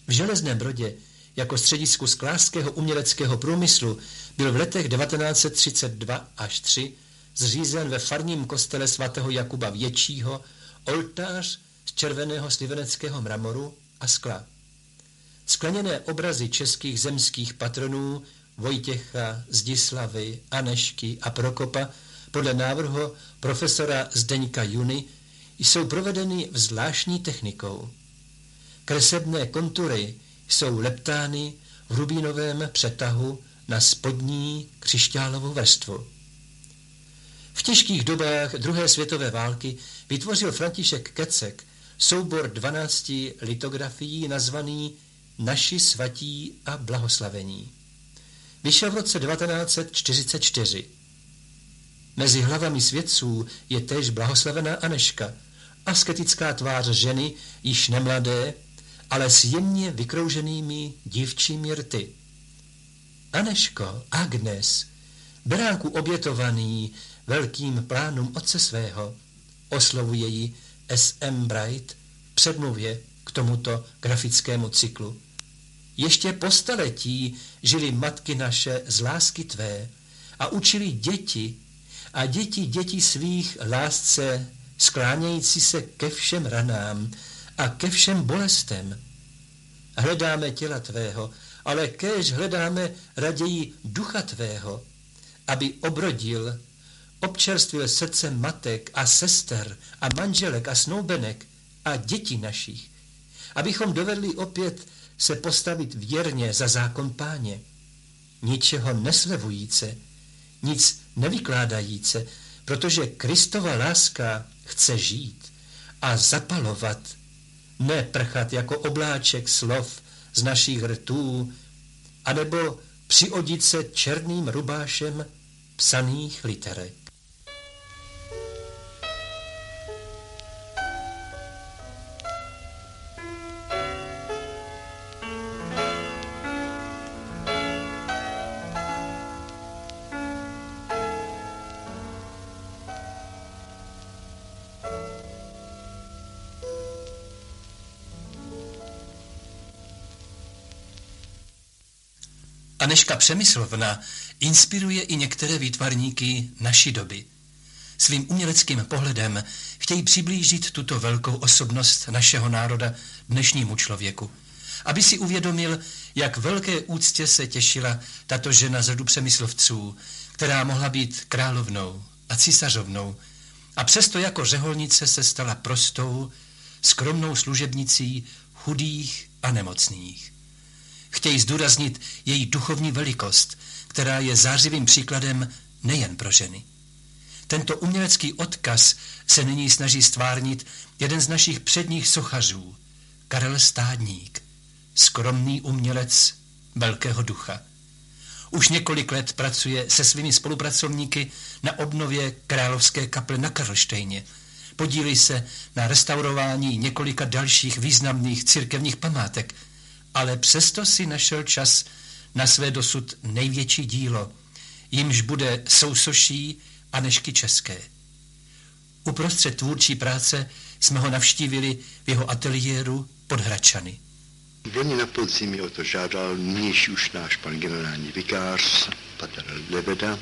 V Železném Brodě jako středisku sklářského uměleckého průmyslu byl v letech 1932 až 3 zřízen ve farním kostele svatého Jakuba Většího oltář z červeného sliveneckého mramoru a skla. Skleněné obrazy českých zemských patronů Vojtěcha, Zdislavy, Anežky a Prokopa podle návrhu profesora Zdeňka Juny jsou provedeny zvláštní technikou. Kresebné kontury jsou leptány v rubínovém přetahu na spodní křišťálovou vrstvu. V těžkých dobách druhé světové války vytvořil František Kecek soubor 12 litografií nazvaný Naši svatí a blahoslavení. Vyšel v roce 1944. Mezi hlavami svědců je též blahoslavená Anežka, asketická tvář ženy, již nemladé, ale s jemně vykrouženými dívčími rty. Anežko, Agnes, beránku obětovaný velkým plánům otce svého, oslovuje ji S.M. Bright v předmluvě k tomuto grafickému cyklu. Ještě po staletí žili matky naše z lásky tvé a učili děti a děti svých lásce sklánějící se ke všem ranám a ke všem bolestem. Hledáme těla tvého, ale kéž hledáme raději ducha tvého, aby obrodil, občerstvil srdce matek a sester a manželek a snoubenek a dětí našich, abychom dovedli opět se postavit věrně za zákon Páně, ničeho neslevujíce, nic nevykládajíce, protože Kristova láska chce žít a zapalovat, ne prchat jako obláček slov z našich rtů, anebo přiodit se černým rubášem psaných literek. Anežka Přemyslovna inspiruje i některé výtvarníky naší doby. Svým uměleckým pohledem chtějí přiblížit tuto velkou osobnost našeho národa dnešnímu člověku, aby si uvědomil, jak velké úctě se těšila tato žena z rodu Přemyslovců, která mohla být královnou a císařovnou, a přesto jako řeholnice se stala prostou, skromnou služebnicí chudých a nemocných. Chtějí zdůraznit její duchovní velikost, která je zářivým příkladem nejen pro ženy. Tento umělecký odkaz se nyní snaží stvárnit jeden z našich předních sochařů, Karel Stádník, skromný umělec velkého ducha. Už několik let pracuje se svými spolupracovníky na obnově královské kaple na Karlštejně. Podílí se na restaurování několika dalších významných církevních památek, ale přesto si našel čas na své dosud největší dílo, jimž bude sousoší Anežky České. Uprostřed tvůrčí práce jsme ho navštívili v jeho ateliéru pod Hradčany. Loni na podzim mi o to žádal nynější už náš pan generální vikář, patr Lebeda,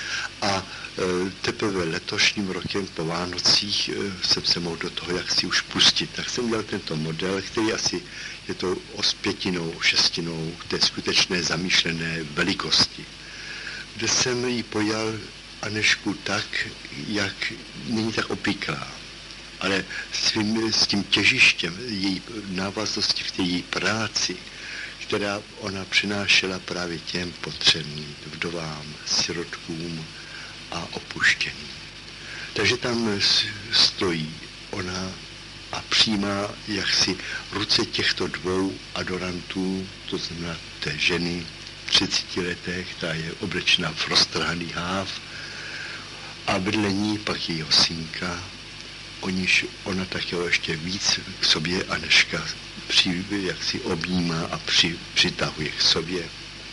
a teprve letošním rokem po Vánocích jsem se mohl do toho jaksi už pustit. Tak jsem dělal tento model, který asi je to o zpětinou, šestinou té skutečné zamýšlené velikosti, kde jsem ji pojal Anežku tak, jak není tak obvyklá, ale s tím těžištěm její návaznosti v té její práci, která ona přinášela právě těm potřebným, vdovám, sirotkům a opuštěným. Takže tam stojí ona a přijímá jaksi ruce těchto dvou adorantů, to znamená té ženy 30leté, která je oblečena v roztrhaný háv, a vedle ní pak jejího synka, o níž ona také ještě víc k sobě Anežka jaksi objímá a přitahuje k sobě.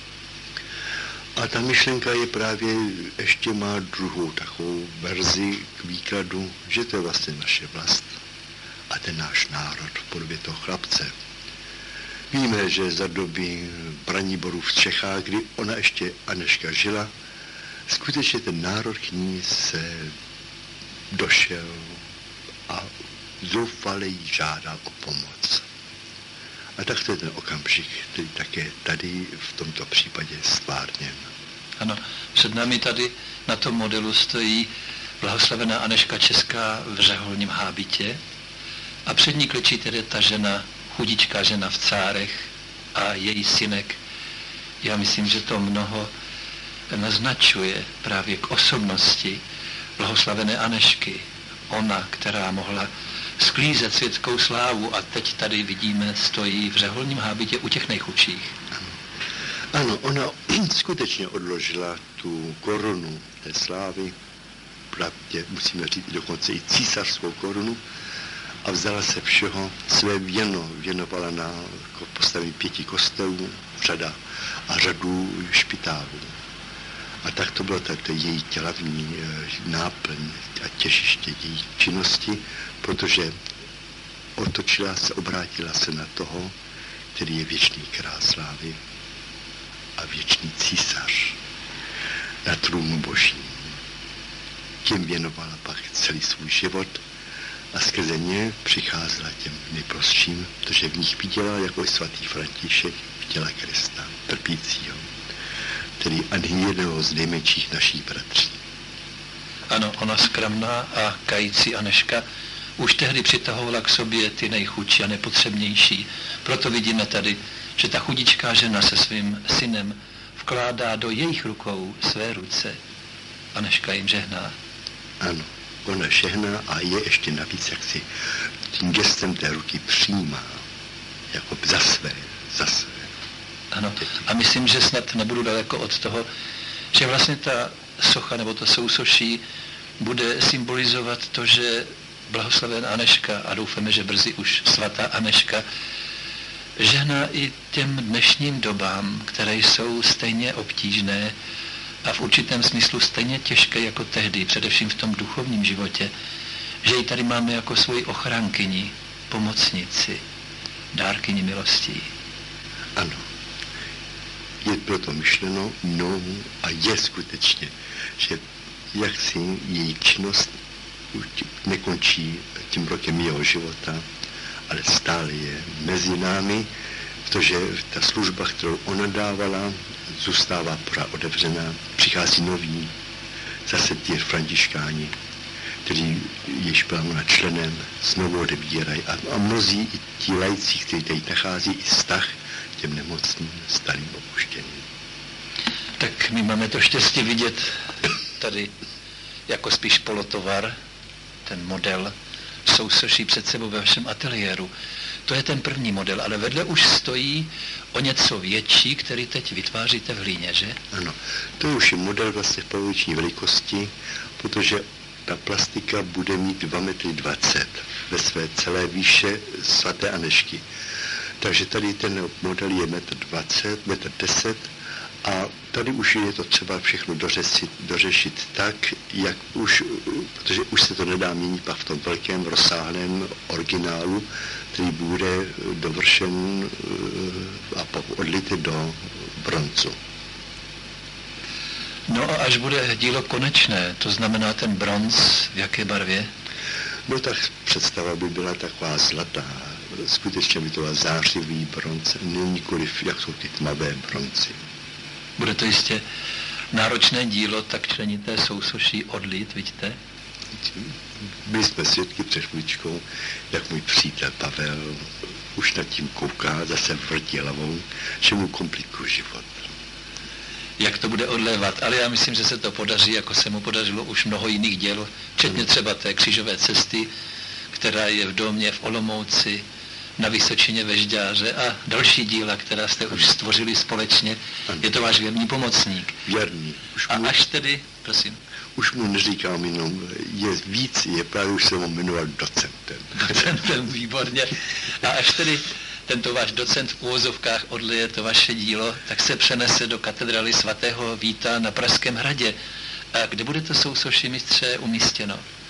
A ta myšlenka je právě, ještě má druhou takovou verzi k výkladu, že to je vlastně naše vlast a ten náš národ v podobě toho chlapce. Víme, že za doby Braniborů v Čechách, kdy ona ještě Anežka žila, skutečně ten národ k ní se došel a zoufale jí žádal o pomoc. A tak to je ten okamžik, který také tady v tomto případě stvárněn. Ano, před námi tady na tom modelu stojí blahoslavená Anežka Česká v řeholním hábitě a před ní klečí tedy ta žena, chudičká žena v cárech a její synek. Já myslím, že to mnoho naznačuje právě k osobnosti blahoslavené Anežky. Ona, která mohla sklízet světskou slávu a teď tady vidíme, stojí v řeholním hábitě u těch nejchudších. Ano, ona skutečně odložila tu korunu té slávy, pravdě musíme říct dokonce i císařskou korunu, a vzala se všeho, své věnovala na postavení 5 kostelů, řadu špitálů. A tak to bylo to její hlavní náplň a těžiště její činnosti, protože obrátila se na toho, který je věčný král slávy a věčný císař na trůnu božím. Tím věnovala pak celý svůj život a skrze ně přicházela těm nejprostším, protože v nich viděla, jako svatý František viděla Krista, trpícího, který ani jednoho z nejmenších našich bratří. Ano, ona skromná a kající Anežka už tehdy přitahovala k sobě ty nejchudší a nepotřebnější. Proto vidíme tady, že ta chudičká žena se svým synem vkládá do jejich rukou své ruce. Anežka jim žehná. Ano, ona žehná a je ještě navíc, jak si tím gestem té ruky přijímá, jako za své. Ano, a myslím, že snad nebudu daleko od toho, že vlastně ta socha nebo to sousoší bude symbolizovat to, že blahoslavená Anežka, a doufáme, že brzy už svatá Anežka, žehná i těm dnešním dobám, které jsou stejně obtížné a v určitém smyslu stejně těžké jako tehdy, především v tom duchovním životě, že ji tady máme jako svoji ochránkyni, pomocnici, dárkyni milostí. Ano, je proto myšleno mnou a je skutečně, že jaksi její činnost nekončí tím rokem jeho života, ale stále je mezi námi, protože ta služba, kterou ona dávala, zůstává pořád otevřená. Přichází noví, zase ti františkáni, kteří již byla ona členem, znovu odebírají. A mnozí i ti laici, kteří tady nachází i vztah těm nemocným, starým, opuštěným. Tak my máme to štěstí vidět tady jako spíš polotovar, ten model sousoší před sebou ve vašem ateliéru. To je ten první model, ale vedle už stojí o něco větší, který teď vytváříte v hlíně, že? Ano, to už je model vlastně v poloviční velikosti, protože ta plastika bude mít 2,20 m ve své celé výše svaté Anežky. Takže tady ten model je 1,20 m, 1,10 m a tady už je to třeba všechno dořešit tak, jak už, protože už se to nedá měnit pak v tom velkém rozsáhlém originálu, který bude dovršen a odlitý do bronzu. No a až bude dílo konečné, to znamená ten bronz, v jaké barvě? No tak představa by byla taková zlatá, skutečně by to byla zářivý bronz, nikoliv jak jsou ty tmavé bronzy. Bude to jistě náročné dílo, tak členité sousoší odlit, vidíte? Byli jsme svědky před chvíličkou, jak můj přítel Pavel už nad tím kouká, zase vrtí hlavou, že mu komplikuje život. Jak to bude odlévat, ale já myslím, že se to podaří, jako se mu podařilo už mnoho jiných děl, včetně třeba té křížové cesty, která je v domě v Olomouci, na Vysočině ve Žďáře a další díla, která jste už stvořili společně. Je to váš věrný pomocník. Věrný. A až tedy, prosím. Už mu neříkám jenom, je víc, je právě už se mu jmenoval docentem. Docentem, výborně. A až tedy tento váš docent v uvozovkách odlije to vaše dílo, tak se přenese do katedrály svatého Víta na Pražském hradě. A kde bude to sousoší, mistře, umístěno?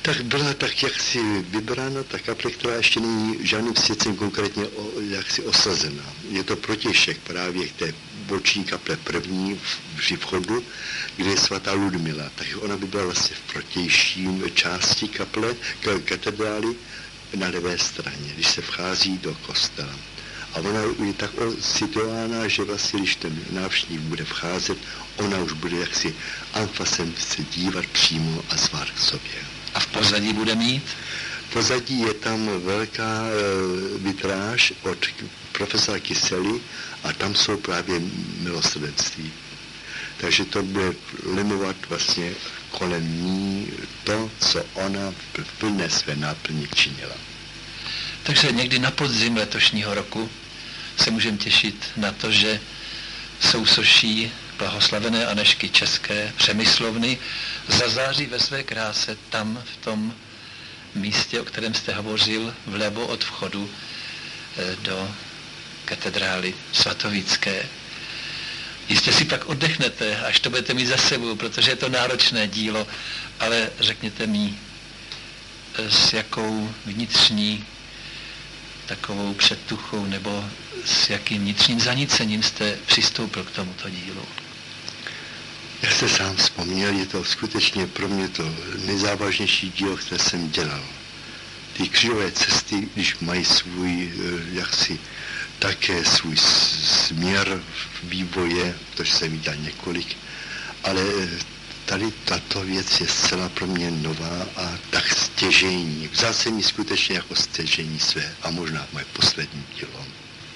Tak byla tak jaksi vybrána ta kaple, která ještě není žádným svědcem konkrétně jaksi osazena. Je to protějšek právě k té boční kaple první při vchodu, kde je svatá Ludmila. Takže ona by byla vlastně v protějším části kaple, katedrály na levé straně, když se vchází do kostela. A ona je tak situována, že vlastně, když ten návštěvník bude vcházet, ona už bude jaksi anfasem se dívat přímo a zvát k sobě. A v pozadí bude mít? V pozadí je tam velká vitráž od profesora Kysely a tam jsou právě milosrdenství. Takže to bude limovat vlastně kolem ní to, co ona v plné své náplni činila. Takže někdy na podzim letošního roku se můžeme těšit na to, že sousoší blahoslavené Anežky České Přemyslovny zazáří ve své kráse tam v tom místě, o kterém jste hovořil, vlevo od vchodu do katedrály svatovícké. Jistě si pak oddechnete, až to budete mít za sebou, protože je to náročné dílo, ale řekněte mi, s jakou vnitřní takovou předtuchou nebo s jakým vnitřním zanícením jste přistoupil k tomuto dílu? Já se sám vzpomněl, je to skutečně pro mě to nejzávažnější dílo, které jsem dělal. Ty křížové cesty, když mají svůj, jaksi také svůj směr vývoje, protože jsem jí dal několik, ale tady tato věc je zcela pro mě nová a tak stěžejní. Vzal jsem ji skutečně jako stěžejní své a možná moje poslední dílo.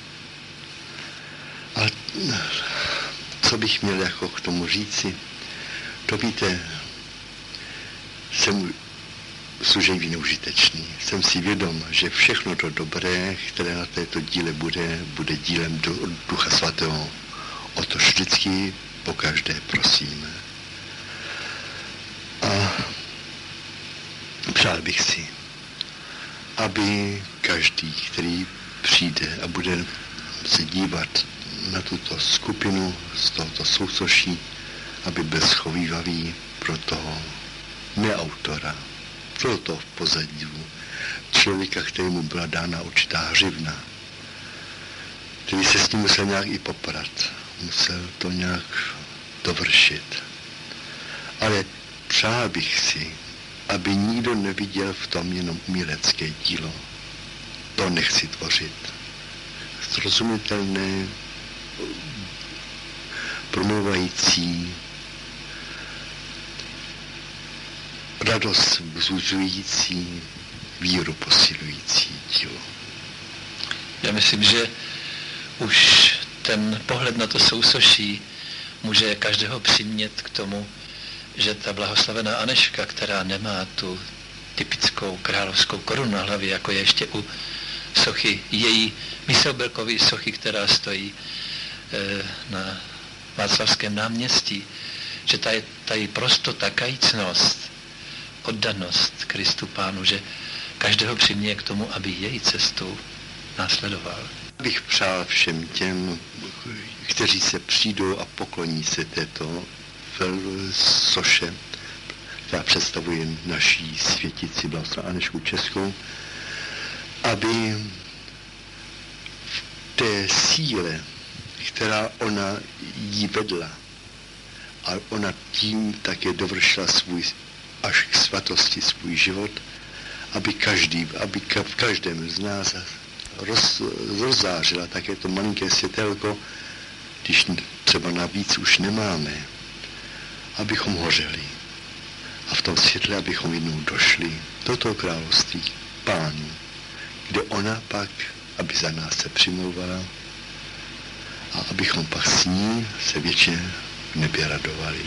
A co bych měl jako k tomu říci? To víte, jsem služební neužitečný. Jsem si vědom, že všechno to dobré, které na této díle bude dílem Ducha Svatého. O to vždycky pokaždé prosíme. A přál bych si, aby každý, který přijde a bude se dívat na tuto skupinu z tohoto sousoší, aby byl schovívavý pro toho neautora, pro toho v pozadí člověka, kterému byla dána určitá hřivna, který se s ním musel nějak i poprat, musel to nějak dovršit. Ale přál bych si, aby nikdo neviděl v tom jenom umělecké dílo. To nechci tvořit. Srozumitelné, promluvající, radost vzbuzující, víru posilující dílo. Já myslím, že už ten pohled na to sousoší může každého přimět k tomu, že ta blahoslavená Anežka, která nemá tu typickou královskou korunu na hlavě, jako je ještě u sochy, její Myslbelkovy sochy, která stojí na Václavském náměstí, že ta její prostota, kajícnost, oddanost Kristu Pánu, že každého přiměje k tomu, aby její cestu následoval. Bych přál všem těm, kteří se přijdou a pokloní se této soše, která představuje naší světici blahoslavenou Anežku Českou, aby v té síle, která ona jí vedla, a ona tím také dovršila až k svatosti svůj život, aby v každém z nás rozzářila také to malinké světelko, když třeba navíc už nemáme, abychom hořeli. A v tom světle, abychom jednou došli do toho království Pánu, kde ona pak, aby za nás se přimlouvala a abychom pak s ní se věčně v nebě radovali.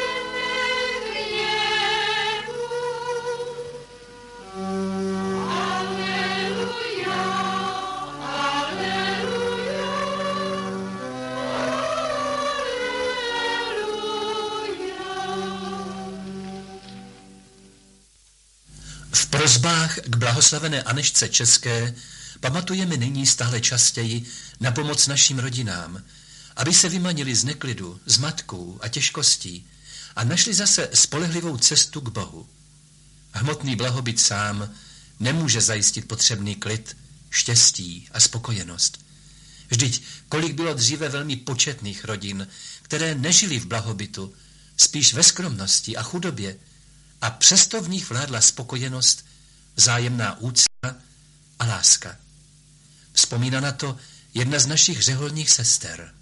Oh prosbách k blahoslavené Anežce České pamatujeme nyní stále častěji na pomoc našim rodinám, aby se vymanili z neklidu, zmatků a těžkostí a našli zase spolehlivou cestu k Bohu. Hmotný blahobyt sám nemůže zajistit potřebný klid, štěstí a spokojenost. Vždyť kolik bylo dříve velmi početných rodin, které nežily v blahobytu, spíš ve skromnosti a chudobě, a přesto v nich vládla spokojenost, vzájemná úcta a láska. Vzpomíná na to jedna z našich řeholních sester.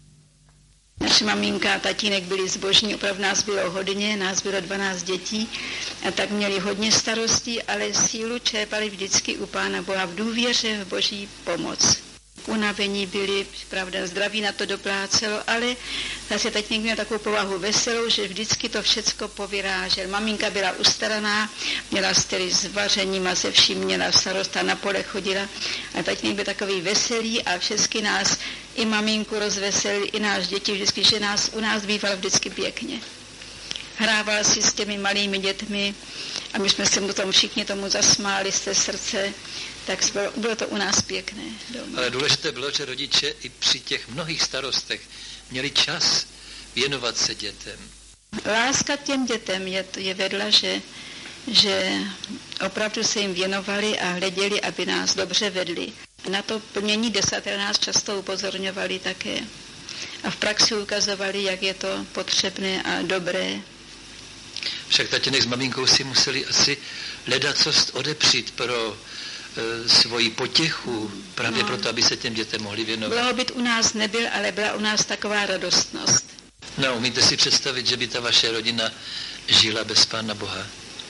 Naše maminka a tatínek byli zbožní, opravdu nás bylo hodně, nás bylo 12 dětí a tak měli hodně starostí, ale sílu čerpali vždycky u Pána Boha v důvěře v Boží pomoc. Unavení byli, pravda, zdraví na to doplácelo, ale zase tatínek měl takovou povahu veselou, že vždycky to všecko povyrážel. Maminka byla ustaraná, měla styly s vařením a se vším, měla starost a na pole chodila. A tatínek byl takový veselý a všechny nás, i maminku rozveselil, i náš děti vždycky, že u nás býval vždycky pěkně. Hrával si s těmi malými dětmi a my jsme se mu tomu všichni tomu zasmáli z té srdce, tak bylo to u nás pěkné doma. Ale důležité bylo, že rodiče i při těch mnohých starostech měli čas věnovat se dětem. Láska k těm dětem je vedla, že opravdu se jim věnovali a hleděli, aby nás dobře vedli. Na to plnění desatera nás často upozorňovali také. A v praxi ukazovali, jak je to potřebné a dobré. Však tatínek s maminkou si museli asi ledacos odepřít pro svoji potěchu, právě proto, aby se těm dětem mohli věnovat. Blahobyt u nás nebyl, ale byla u nás taková radostnost. No, umíte si představit, že by ta vaše rodina žila bez Pána Boha?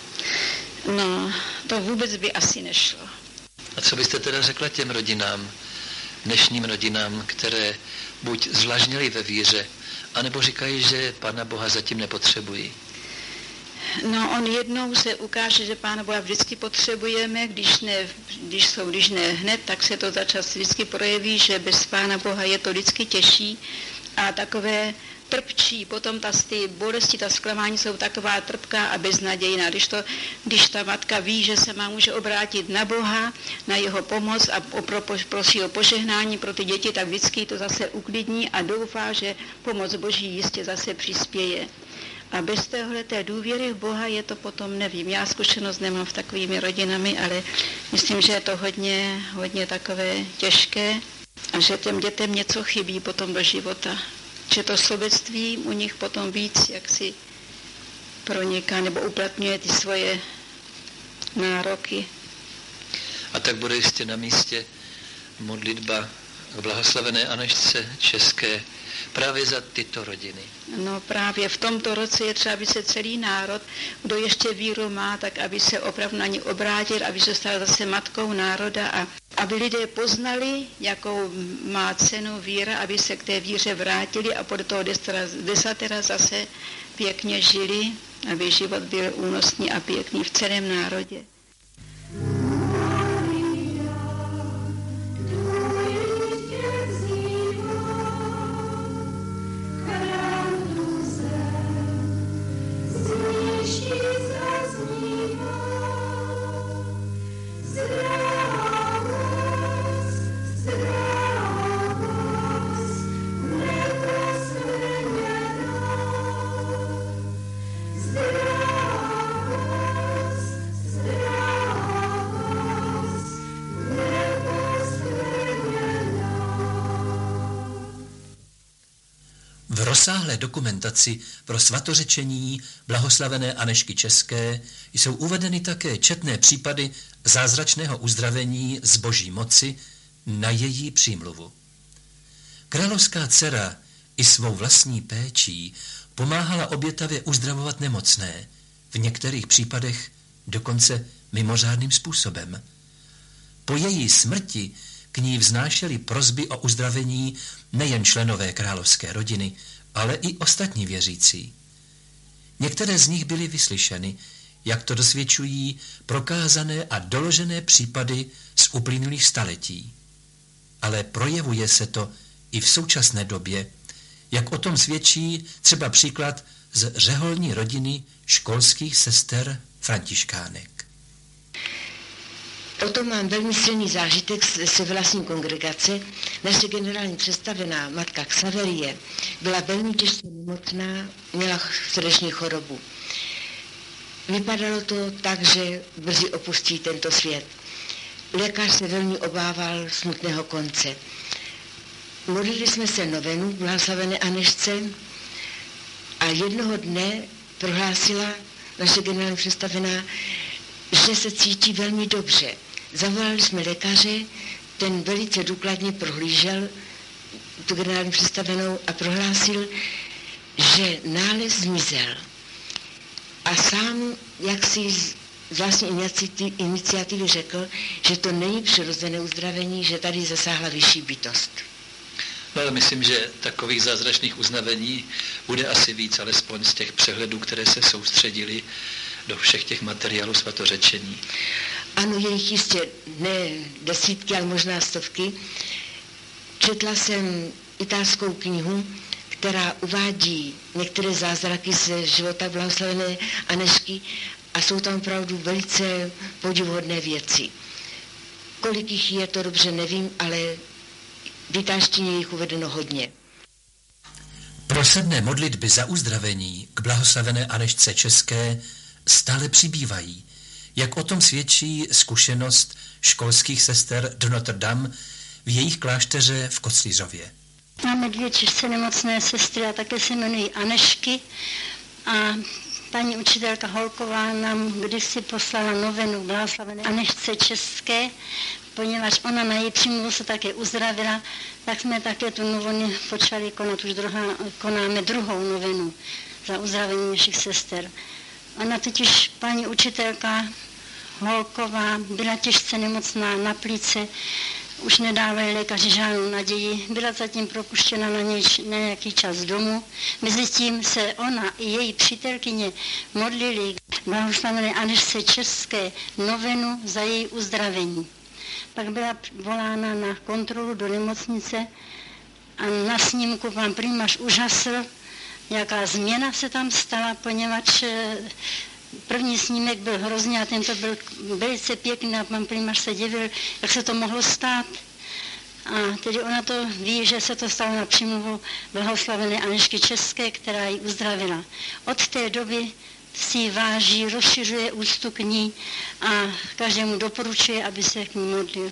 No, to vůbec by asi nešlo. A co byste teda řekla těm rodinám, dnešním rodinám, které buď zvlažněly ve víře, anebo říkají, že Pána Boha zatím nepotřebují? No, on jednou se ukáže, že Pána Boha vždycky potřebujeme, když ne hned, tak se to začas vždycky projeví, že bez Pána Boha je to vždycky těžší a takové trpčí. Potom ty bolesti, ta zklamání jsou taková trpká a beznadějná. Když ta matka ví, že se může obrátit na Boha, na jeho pomoc a prosí o požehnání pro ty děti, tak vždycky to zase uklidní a doufá, že pomoc Boží jistě zase přispěje. A bez té důvěry v Boha je to potom, nevím, já zkušenost nemám v takovými rodinami, ale myslím, že je to hodně takové těžké a že těm dětem něco chybí potom do života. Že to sobectví u nich potom víc jaksi proniká nebo uplatňuje ty svoje nároky. A tak bude jistě na místě modlitba k blahoslavené Anežce České právě za tyto rodiny. No právě v tomto roce je třeba, aby se celý národ, kdo ještě víru má, tak aby se opravdu na ní obrátil, aby se stal zase matkou národa a aby lidé poznali, jakou má cenu víra, aby se k té víře vrátili a podle toho desatera zase pěkně žili, aby život byl únosný a pěkný v celém národě. V rozsáhlé dokumentaci pro svatořečení blahoslavené Anežky České jsou uvedeny také četné případy zázračného uzdravení z Boží moci na její přímluvu. Královská dcera i svou vlastní péčí pomáhala obětavě uzdravovat nemocné, v některých případech dokonce mimořádným způsobem. Po její smrti k ní vznášeli prosby o uzdravení nejen členové královské rodiny, ale i ostatní věřící. Některé z nich byly vyslyšeny, jak to dosvědčují prokázané a doložené případy z uplynulých staletí. Ale projevuje se to i v současné době, jak o tom svědčí třeba příklad z řeholní rodiny školských sester františkánek. O tom mám velmi silný zážitek se vlastní kongregace. Naše generální představená matka Xaverie byla velmi těžce nemocná, měla srdeční chorobu. Vypadalo to tak, že brzy opustí tento svět. Lékař se velmi obával smutného konce. Modlili jsme se novenu blahoslavené Anežce a jednoho dne prohlásila naše generální představená, že se cítí velmi dobře. Zavolali jsme lékaře, ten velice důkladně prohlížel tu generální představenou a prohlásil, že nález zmizel. A sám, jak si z vlastní iniciativy řekl, že to není přirozené uzdravení, že tady zasáhla vyšší bytost. No ale myslím, že takových zázračných uznavení bude asi víc, alespoň z těch přehledů, které se soustředili do všech těch materiálů svatořečení. Ano, je jich jistě ne desítky, ale možná stovky. Četla jsem italskou knihu, která uvádí některé zázraky ze života blahoslavené Anežky a jsou tam opravdu velice podivuhodné věci. Kolik jich je, to dobře nevím, ale v italštině je jich uvedeno hodně. Prosebné modlitby za uzdravení k blahoslavené Anežce České stále přibývají, jak o tom svědčí zkušenost školských sester de Notre Dame v jejich klášteře v Koclířově. Máme 2 těžce nemocné sestry a také se jmenují Anežky a paní učitelka Holková nám kdysi poslala novenu blahoslavené Anežce České, poněvadž ona na její přímluvu se také uzdravila, tak jsme také tu novenu počali konat, už konáme druhou novenu za uzdravení našich sester. Ona totiž, paní učitelka Holková, byla těžce nemocná na plíce, už nedávali lékaři žádnou naději, byla zatím propuštěna na nějaký čas domů. Mezitím se ona i její přítelkyně modlili blahoslavené Anežce České novenu za její uzdravení. Pak byla volána na kontrolu do nemocnice a na snímku pan primář úžasl, jaká změna se tam stala, poněvadž první snímek byl hrozný a tento byl velice pěkný a pan primář se divil, jak se to mohlo stát. A tedy ona to ví, že se to stalo na přímluvu blahoslavené Anežky České, která ji uzdravila. Od té doby si ji váží, rozšiřuje úctu k ní a každému doporučuje, aby se k ní modlil.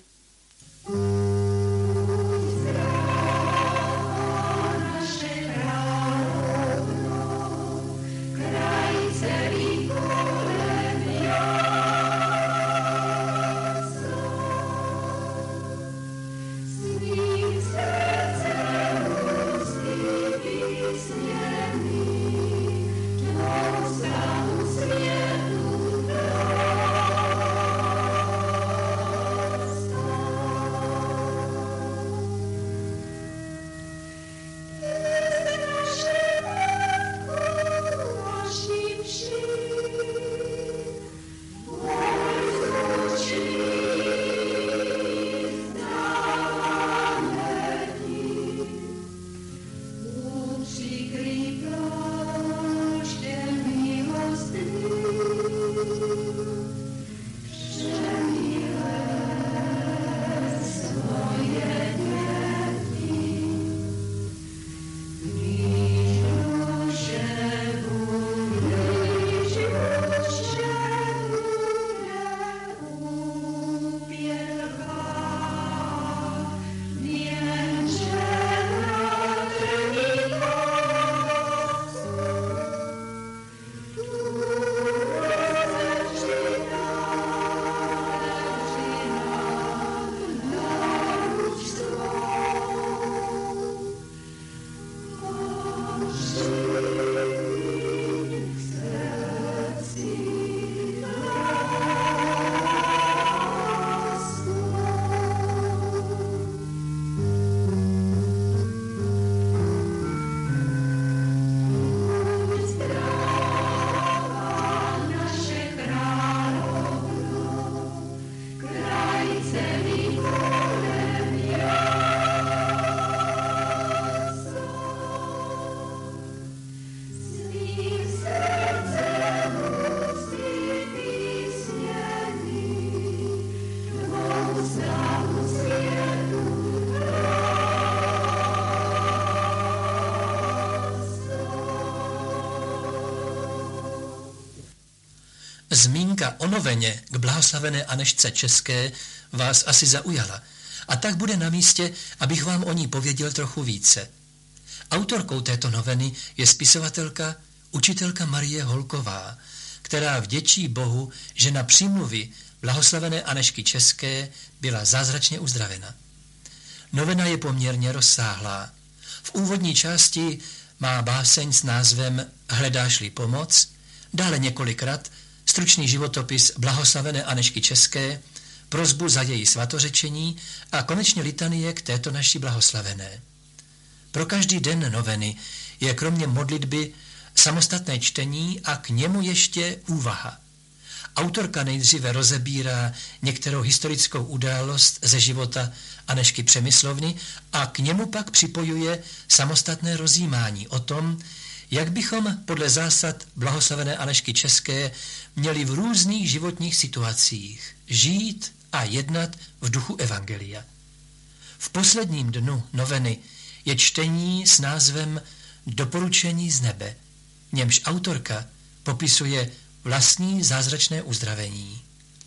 Zmínka o noveně k blahoslavené Anežce České vás asi zaujala a tak bude na místě, abych vám o ní pověděl trochu více. Autorkou této noveny je spisovatelka, učitelka Marie Holková, která vděčí Bohu, že na přímluvy blahoslavené Anežky České byla zázračně uzdravena. Novena je poměrně rozsáhlá. V úvodní části má báseň s názvem Hledáš-li pomoc, dále několikrát stručný životopis blahoslavené Anežky České, prosbu za její svatořečení a konečně litanie k této naší blahoslavené. Pro každý den noveny je kromě modlitby samostatné čtení a k němu ještě úvaha. Autorka nejdříve rozebírá některou historickou událost ze života Anežky Přemyslovny a k němu pak připojuje samostatné rozjímání o tom, jak bychom podle zásad blahoslavené Anežky České měli v různých životních situacích žít a jednat v duchu evangelia. V posledním dnu noveny je čtení s názvem Doporučení z nebe, v němž autorka popisuje vlastní zázračné uzdravení.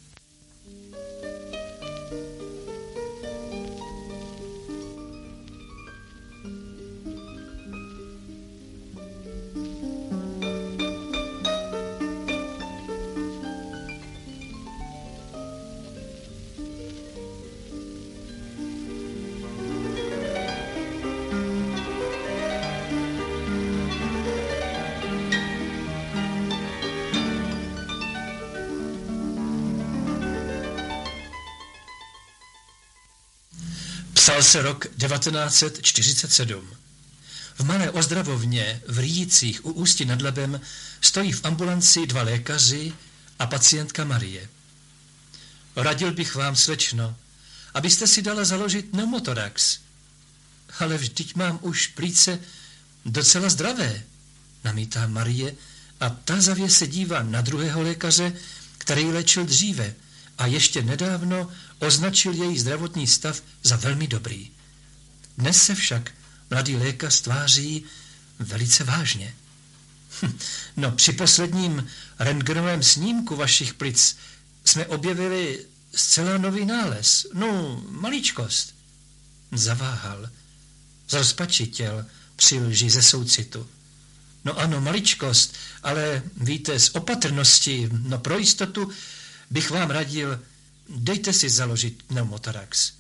Psal se rok 1947. V malé ozdravovně v Rýjicích u Ústí nad Labem stojí v ambulanci 2 lékaři a pacientka Marie. Radil bych vám, slečno, abyste si dala založit pneumotorax. Ale vždyť mám už plíce docela zdravé, namítá Marie a tazavě se dívá na druhého lékaře, který léčil dříve a ještě nedávno označil její zdravotní stav za velmi dobrý. Dnes se však mladý lékař tváří velice vážně. No, při posledním rentgenovém snímku vašich plic jsme objevili zcela nový nález. No, maličkost. Zaváhal. Zrozpačitěl při lži ze soucitu. No ano, maličkost, ale víte, z opatrnosti, no pro jistotu bych vám radil, dejte si založit pneumotorax.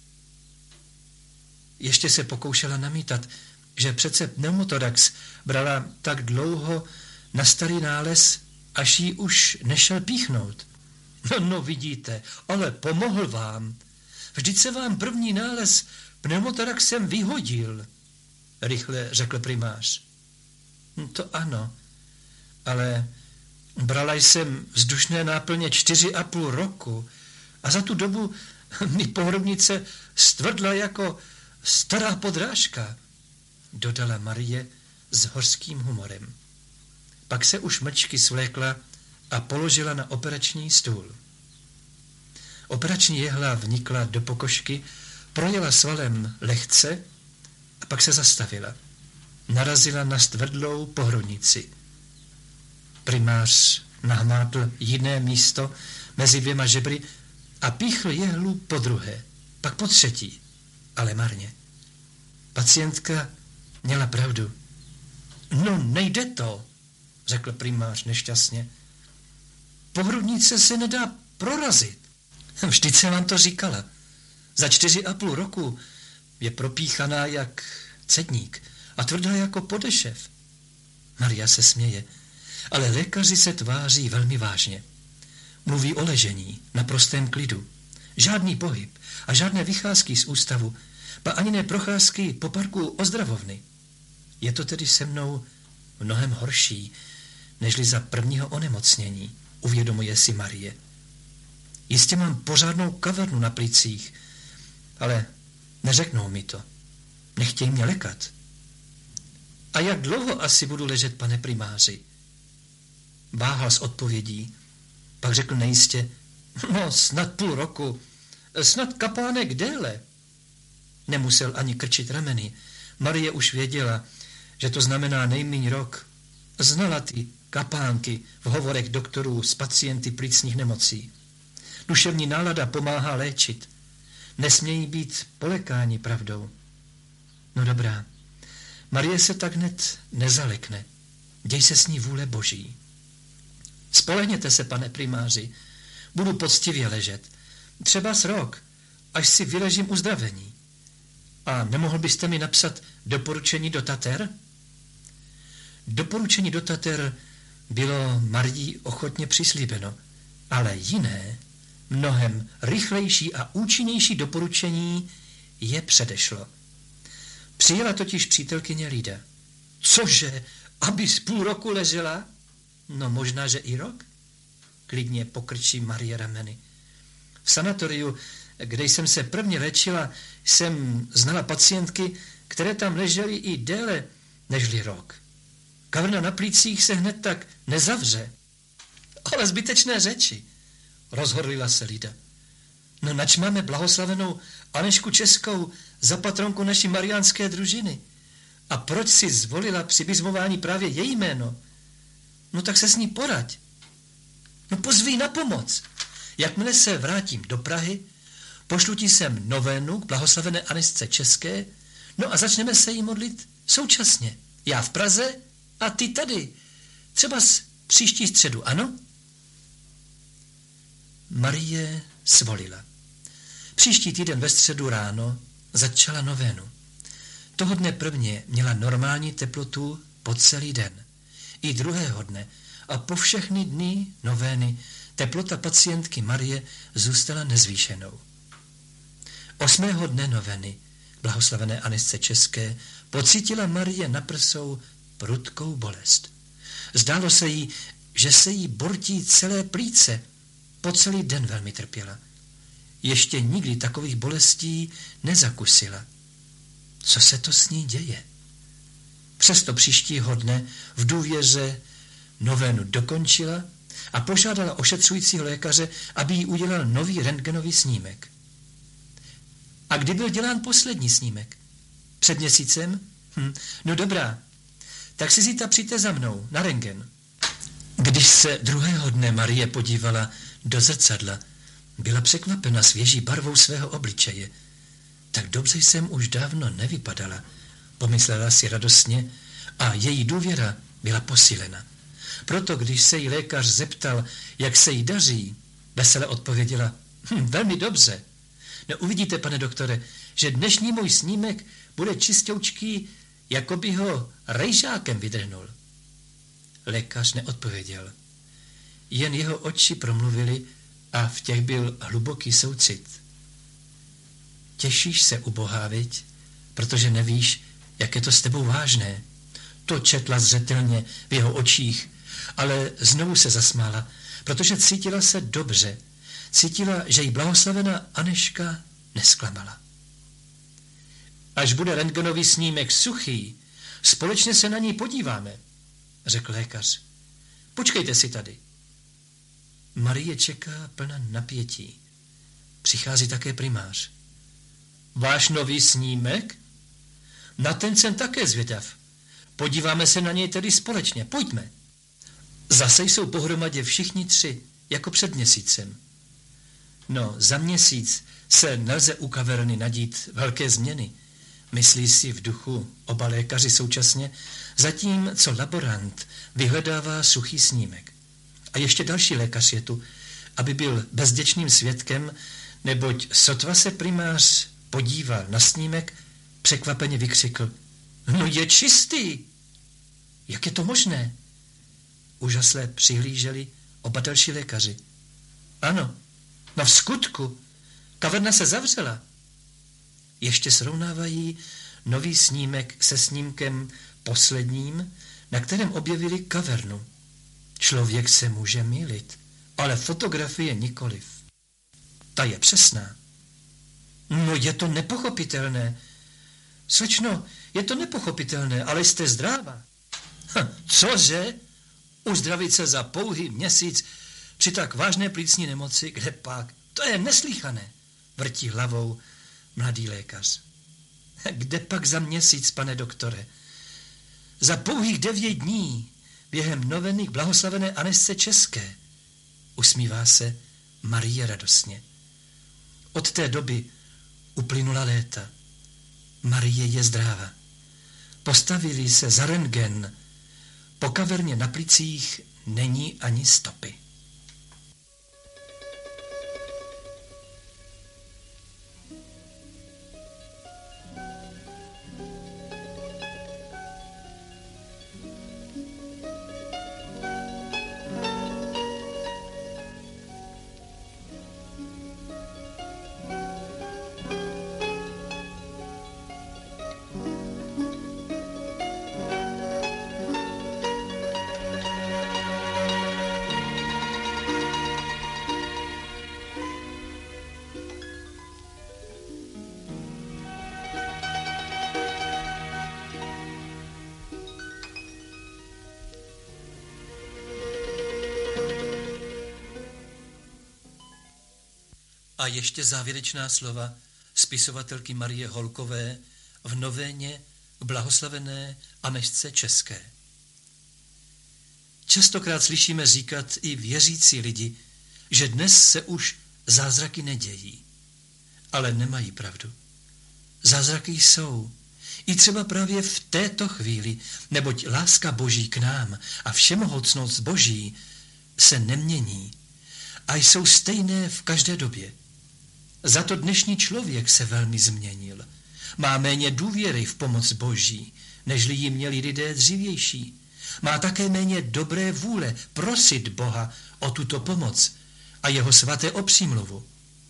Ještě se pokoušela namítat, že přece pneumotorax brala tak dlouho na starý nález, až jí už nešel píchnout. No vidíte, ale pomohl vám. Vždyť se vám první nález pneumotoraxem vyhodil, rychle řekl primář. To ano, ale brala jsem vzdušné náplně 4,5 roku a za tu dobu mi pohrobnice stvrdla jako stará podrážka, dodala Marie s hořkým humorem. Pak se už mlčky svlékla a položila na operační stůl. Operační jehla vnikla do pokožky, projela svalem lehce a pak se zastavila. Narazila na stvrdlou pohrudnici. Primář nahmátl jiné místo mezi 2 žebry a píchl jehlu po druhé, pak po třetí, ale marně. Pacientka měla pravdu. No, nejde to, řekl primář nešťastně. Pohrudnice se nedá prorazit. Vždyť jsem vám to říkala. Za 4,5 roku je propíchaná jak cedník a tvrdá jako podešev. Maria se směje, ale lékaři se tváří velmi vážně. Mluví o ležení, na prostém klidu. Žádný pohyb a žádné vycházky z ústavu, ba ani ne procházky po parku ozdravovny. Je to tedy se mnou mnohem horší, nežli za prvního onemocnění, uvědomuje si Marie. Jistě mám pořádnou kavernu na plicích, ale neřeknou mi to. Nechtějí mě lekat. A jak dlouho asi budu ležet, pane primáři? Váhal s odpovědí, pak řekl nejistě, no snad půl roku, snad kapánek déle. Nemusel ani krčit rameny. Marie už věděla, že to znamená nejmíň rok Znala ty kapánky v hovorech doktorů s pacienty plicních nemocí. Duševní nálada pomáhá léčit. Nesmějí být polekáni pravdou. No dobrá, Marie se tak hned nezalekne. Děj se s ní vůle Boží. Spolehněte se, pane primáři, budu poctivě ležet. Třeba s rok, až si vyležím uzdravení. A nemohl byste mi napsat doporučení do Tater? Doporučení do Tater bylo Marii ochotně přislíbeno, ale jiné, mnohem rychlejší a účinnější doporučení je předešlo. Přijela totiž přítelkyně Lída. Cože, abys půl roku ležela? No možná, že i rok? Klidně pokrčí Marie rameny. V sanatoriu, kde jsem se prvně léčila, jsem znala pacientky, které tam ležely i déle nežli rok. Kaverna na plících se hned tak nezavře. Ale zbytečné řeči, rozhorlila se Lída. No nač máme blahoslavenou Anešku Českou za patronku naší mariánské družiny. A proč si zvolila při bizmování právě její jméno? No tak se s ní poraď. No pozví na pomoc. Jakmile se vrátím do Prahy, pošlu ti sem novénu k blahoslavené Anesce České, no a začneme se jí modlit současně. Já v Praze a ty tady. Třeba příští středu, ano? Marie svolila. Příští týden ve středu ráno začala novénu. Toho dne prvně měla normální teplotu po celý den. I druhého dne a po všechny dny novény teplota pacientky Marie zůstala nezvýšenou. 8. dne noveny blahoslavené Anesce České pocítila Marie na prsou prudkou bolest. Zdálo se jí, že se jí bortí celé plíce. Po celý den velmi trpěla. Ještě nikdy takových bolestí nezakusila. Co se to s ní děje? Přesto příštího dne v důvěře novénu dokončila a požádala ošetřujícího lékaře, aby jí udělal nový rentgenový snímek. A kdy byl dělán poslední snímek? Před měsícem? No dobrá, tak si zítra přijďte za mnou na rentgen. Když se druhého dne Marie podívala do zrcadla, byla překvapena svěží barvou svého obličeje. Tak dobře jsem už dávno nevypadala, pomyslela si radostně a její důvěra byla posílena. Proto, když se jí lékař zeptal, jak se jí daří, vesele odpověděla, velmi dobře. No uvidíte, pane doktore, že dnešní můj snímek bude čistoučký, jako by ho rejžákem vydrhnul. Lékař neodpověděl. Jen jeho oči promluvily a v těch byl hluboký soucit. Těšíš se, ubohá, viď? Protože nevíš, jak je to s tebou vážné. To četla zřetelně v jeho očích, ale znovu se zasmála, protože cítila se dobře. Cítila, že jí blahoslavená Aneška nesklamala. Až bude rentgenový snímek suchý, společně se na něj podíváme, řekl lékař. Počkejte si tady. Marie čeká plná napětí. Přichází také primář. Váš nový snímek? Na ten jsem také zvědav. Podíváme se na něj tedy společně. Pojďme. Zase jsou pohromadě všichni tři, jako před měsícem. No, za měsíc se nelze u kaverny nadít velké změny. Myslí si v duchu oba lékaři současně, zatímco laborant vyhledává suchý snímek. A ještě další lékař je tu, aby byl bezděčným svědkem, neboť sotva se primář podíval na snímek, překvapeně vykřikl. No je čistý! Jak je to možné? Úžasle přihlíželi oba další lékaři. Ano, no v skutku, kaverna se zavřela. Ještě srovnávají nový snímek se snímkem posledním, na kterém objevili kavernu. Člověk se může mýlit, ale fotografie nikoliv. Ta je přesná. No je to nepochopitelné. Slečno, je to nepochopitelné, ale jste zdráva. Cože? Uzdravit se za pouhý měsíc při tak vážné plicní nemoci, kde pak? To je neslýchané, vrtí hlavou mladý lékař. Kde pak za měsíc, pane doktore? Za pouhých 9 dní během noveny k blahoslavené Anežce České, usmívá se Marie radostně. Od té doby uplynula léta. Marie je zdráva. Postavili se za rentgen. Po kaverně na plicích není ani stopy. A ještě závěrečná slova spisovatelky Marie Holkové v novéně k blahoslavené Anežce České. Častokrát slyšíme říkat i věřící lidi, že dnes se už zázraky nedějí. Ale nemají pravdu. Zázraky jsou. I třeba právě v této chvíli, neboť láska Boží k nám a všemohoucnost Boží se nemění a jsou stejné v každé době. Za to dnešní člověk se velmi změnil. Má méně důvěry v pomoc Boží, nežli ji měli lidé dřívější. Má také méně dobré vůle prosit Boha o tuto pomoc a jeho svaté opřímluvu.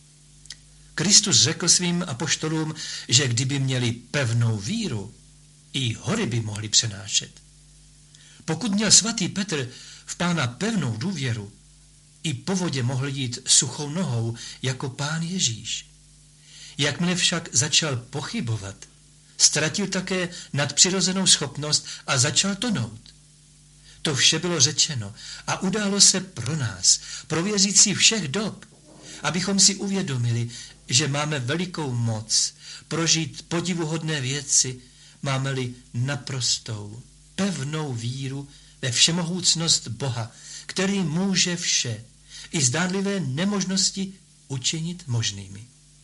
Kristus řekl svým apoštolům, že kdyby měli pevnou víru, i hory by mohli přenášet. Pokud měl svatý Petr v Pána pevnou důvěru, i po vodě mohl jít suchou nohou jako Pán Ježíš. Jakmile však začal pochybovat, ztratil také nadpřirozenou schopnost a začal tonout. To vše bylo řečeno a událo se pro nás, pro věřící všech dob, abychom si uvědomili, že máme velikou moc prožít podivuhodné věci, máme-li naprostou, pevnou víru ve všemohoucnost Boha, který může vše, i zdánlivé nemožnosti učinit možnými.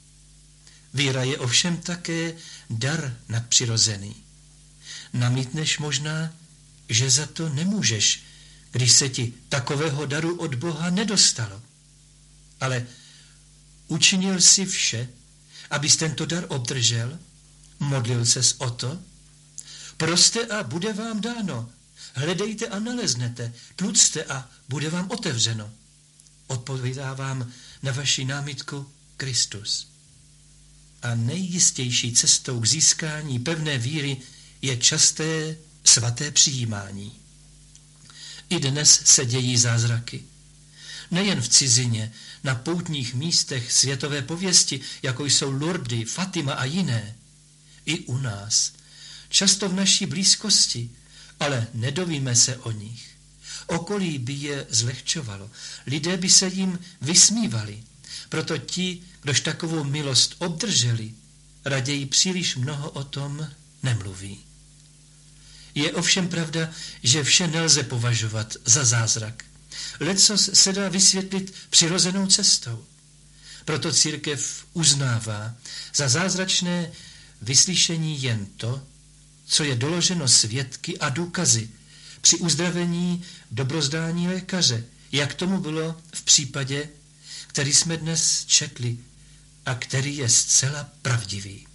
Víra je ovšem také dar nadpřirozený. Namítneš možná, že za to nemůžeš, když se ti takového daru od Boha nedostalo. Ale učinil jsi vše, abys tento dar obdržel? Modlil ses o to? Proste a bude vám dáno. Hledejte a naleznete, tlucte a bude vám otevřeno. Odpovídá vám na vaši námitku Kristus. A nejjistější cestou k získání pevné víry je časté svaté přijímání. I dnes se dějí zázraky. Nejen v cizině, na poutních místech světové pověsti, jako jsou Lourdes, Fatima a jiné. I u nás, často v naší blízkosti, ale nedovíme se o nich. Okolí by je zlehčovalo, lidé by se jim vysmívali, proto ti, kdož takovou milost obdrželi, raději příliš mnoho o tom nemluví. Je ovšem pravda, že vše nelze považovat za zázrak. Lecos se dá vysvětlit přirozenou cestou. Proto církev uznává za zázračné vyslyšení jen to, co je doloženo svědky a důkazy při uzdravení dobrozdání lékaře, jak tomu bylo v případě, který jsme dnes četli a který je zcela pravdivý.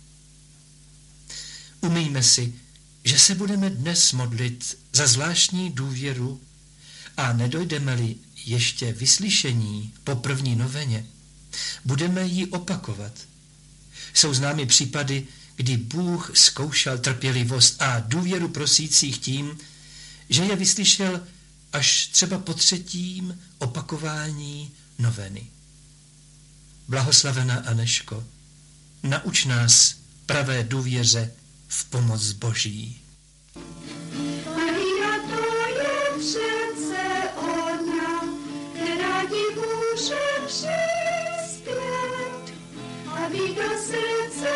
Umyjme si, že se budeme dnes modlit za zvláštní důvěru a nedojdeme-li ještě vyslyšení po první noveně, budeme ji opakovat. Jsou známy případy, kdy Bůh zkoušel trpělivost a důvěru prosících tím, že je vyslyšel až třeba po třetím opakování noveny. Blahoslavená Anežko, nauč nás pravé důvěře v pomoc Boží. Maria, to je přece ona, která ti může přispět, aby do srdce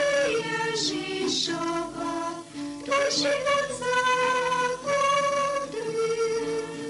Ježíšova tvůj život zahodlil.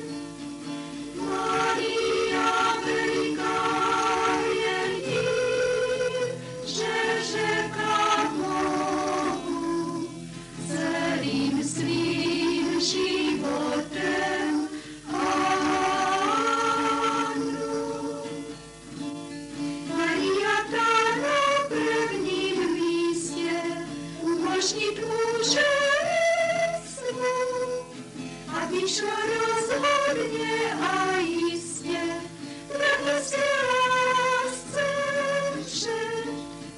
rozhodně a jistě, nenesie lásce všech.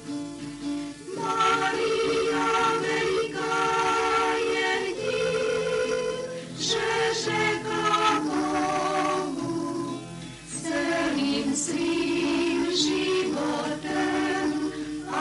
Maria veliká jen dík, že řekla Bohu celým svým životem.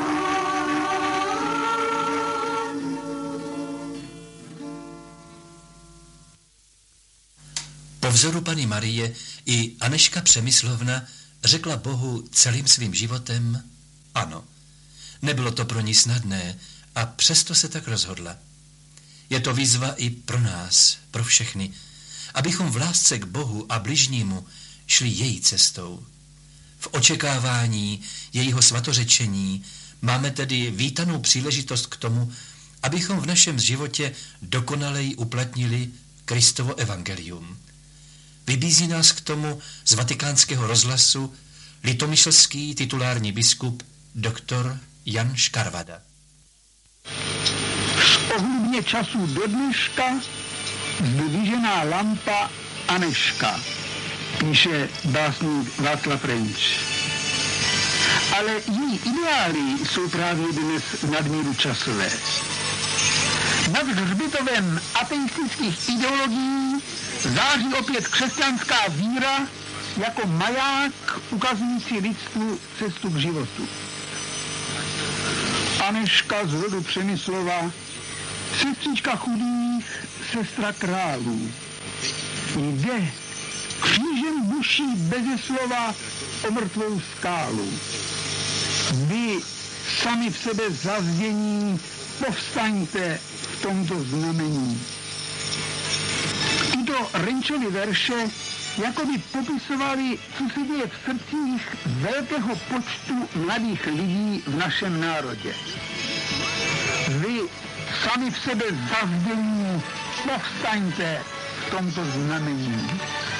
Po vzoru Panny Marie i Anežka Přemyslovna řekla Bohu celým svým životem ano. Nebylo to pro ní snadné a přesto se tak rozhodla. Je to výzva i pro nás, pro všechny, abychom v lásce k Bohu a bližnímu šli její cestou. V očekávání jejího svatořečení máme tedy vítanou příležitost k tomu, abychom v našem životě dokonaleji uplatnili Kristovo evangelium. Vybízí nás k tomu z Vatikánského rozhlasu litomyšlský titulární biskup doktor Jan Škarvada. Z ohlubně času do dneška zdvižená lampa Anežka, píše básník Václav Renč. Ale její ideály jsou právě dnes nadmíru časové. Nad hřbitovem ateistických ideologií září opět křesťanská víra jako maják ukazující lidstvu cestu k životu. Anežka z rodu Přemyslova, sestřička chudých, sestra králů. Jde křížem buší beze slova o mrtvou skálu. Vy sami v sebe zazdění povstaňte v tomto znamení. Tyto Renčovy verše jakoby popisovali, co se děje v srdcích velkého počtu mladých lidí v našem národě. Vy sami v sebe zazdění povstaňte v tomto znamení.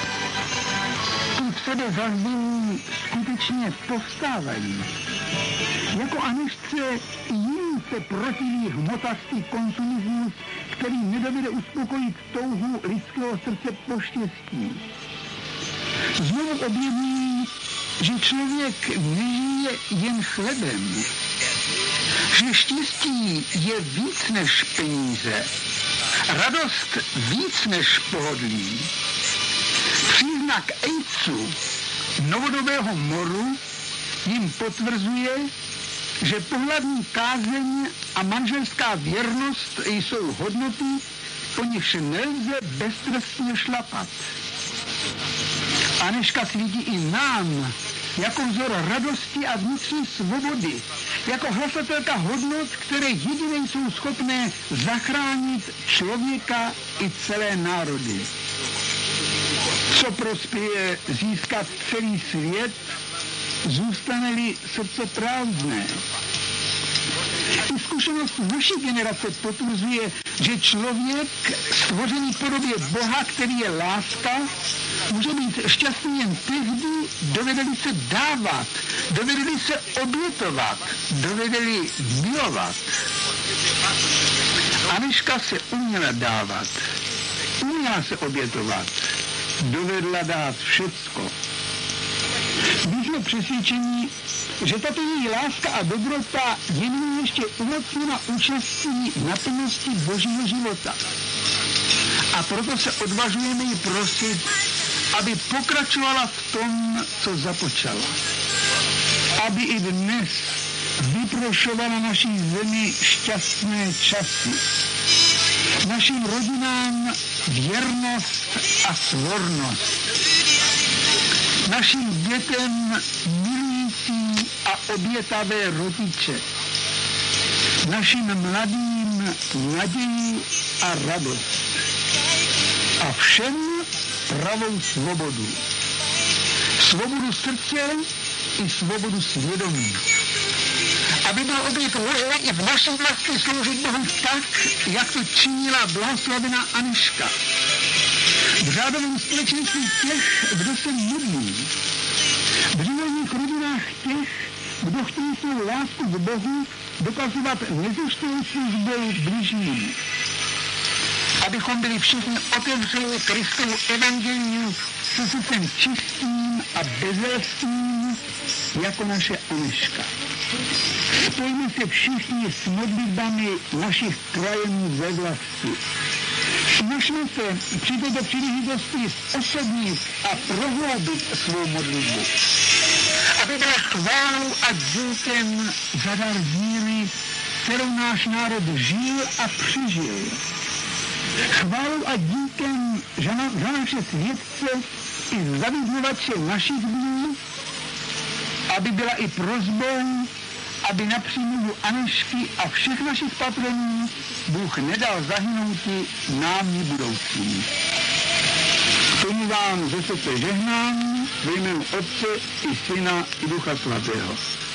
Ty v sebe zazdění skutečně povstávají. Jako Anežce jim se protiví hmotastý konsumismus, který nedovede uspokojit touhu lidského srdce po štěstí. Znovu objevují, že člověk nežije jen chlebem, že štěstí je víc než peníze, radost víc než pohodlí. Příznak AIDS-u, novodobého moru, jim potvrzuje, že pohlavní kázeň a manželská věrnost jsou hodnoty, po nichž nelze beztrestně šlapat. Anežka svítí i nám jako vzor radosti a vnitřní svobody, jako hlasatelka hodnot, které jediné jsou schopné zachránit člověka i celé národy. Co prospěje získat celý svět, zůstane-li srdce prázdné. I zkušenost naší generace potvrzuje, že člověk, stvořený v podobě Boha, který je láska, může být šťastný jen tehdy, dovede-li se dávat, dovede-li se obětovat, dovede-li milovat. Anežka se uměla dávat, uměla se obětovat, dovedla dát všecko. My jsme přesvědčení, že tato její láska a dobrota je nyní ještě umocněna účastí naplnosti božího života. A proto se odvažujeme ji prosit, aby pokračovala v tom, co započala. Aby i dnes vyprošovala naší zemi šťastné časy. Našim rodinám věrnost a svornost. Našim dětem milující a obětavé rodiče. Našim mladým naději a radost. A všem pravou svobodu. Svobodu srdce i svobodu svědomí. Aby byl opět možné i v naší vlasti sloužit Bohu tak, jak to činila blahoslavená Anežka. V řádovém společenství těch, kdo se modlí. V řádových rodinách těch, kdo chtějí svou lásku k Bohu dokazovat nezištnou službou bližním. abychom byli všichni otevřeli Kristovu evangeliu se srdcem čistým a bezelstím jako naše Aneška. Spojíme se všichni s modlitbami našich krajanů ve vlasti. Snažme se při této příležitosti osobnit a prohloubit svou modlitbu, aby byla chválou a díkem za dar víry, kterou náš národ žil a přežil. Chválou a díkem za naše světce i za vyznovače našich dní, aby byla i prosbou, aby na přímluvu Anešky a všech našich patronů Bůh nedal zahynouti námi budoucím. K tomu vám ze srdce žehnám ve jménu Otce i Syna i Ducha Svatého.